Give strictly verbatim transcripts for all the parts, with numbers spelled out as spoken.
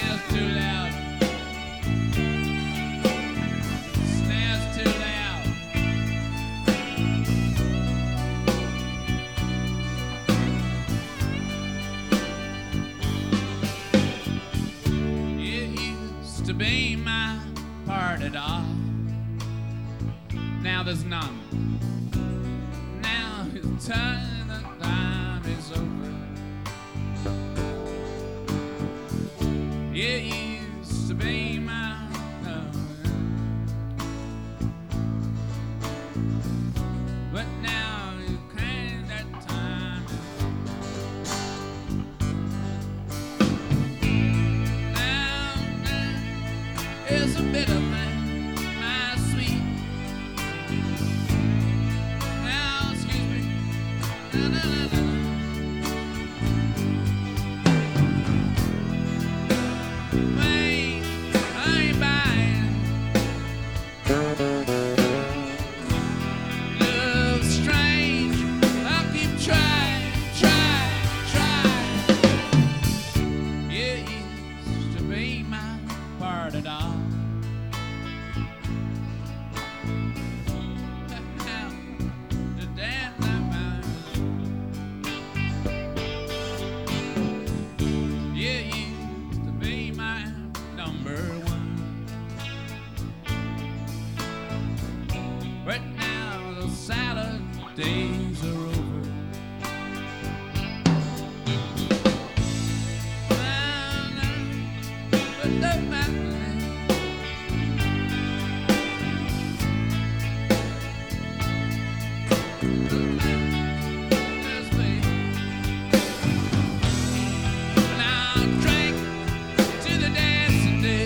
snare's too loud. Snare's too loud. It used to be my party doll. Now there's none. Now it's time, the time is over. It used to be my love, but now you can't, that time is now, now it's a bitter thing, my sweet. Now, excuse me. Na, na, na, na. Wait, I ain't buying. Love's strange. I'll keep trying, trying, trying. It used to be my party doll. But now, the damn time it used to be my number one. But now the salad days are over. Now, now, but the matinee. Yes, babe. And I'll drink to the dancing day.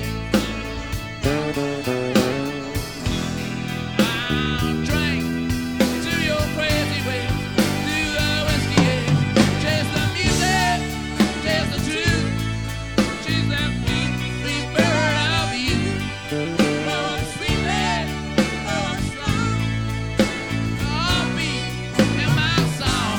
I'll drink to your crazy ways, to the whiskey age. Chase the music, chase the truth, chase that sweet, sweet bird of you. Oh, I'm sweetly, oh, I'm strong. All beat in my song.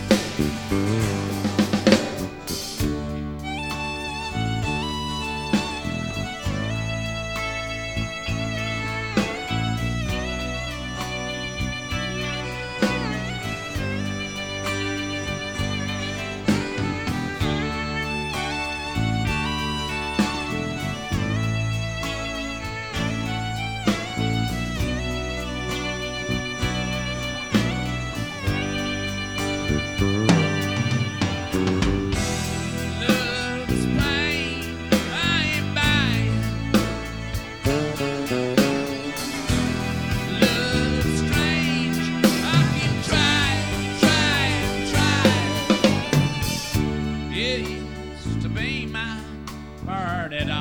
Love's pain, I ain't buying. Love's strange, I keep trying, trying, trying. It used to be my party doll.